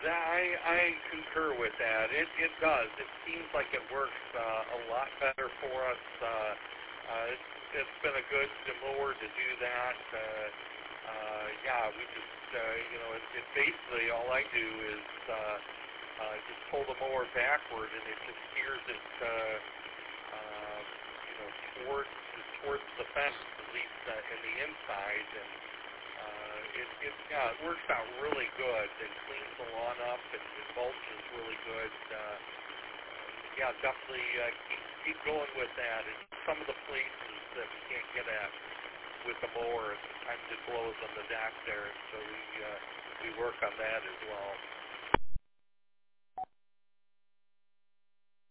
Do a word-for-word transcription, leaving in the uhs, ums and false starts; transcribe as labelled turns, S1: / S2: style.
S1: That, I, I concur with that. It, it does. It seems like it works uh, a lot better for us. Uh, uh, it's, it's been a good mower to do that. Uh, uh, yeah, we just, uh, you know, it, it basically all I do is uh, uh, just pull the mower backward, and it just steers it, uh, uh, you know, towards towards the fence, at least uh, in the inside, and Uh, it, it, yeah, it works out really good. It cleans the lawn up, and it mulches really good. Uh, yeah, definitely uh, keep, keep going with that. And some of the places that we can't get at with the mower, sometimes it blows on the deck there, so we uh, we work on that as well.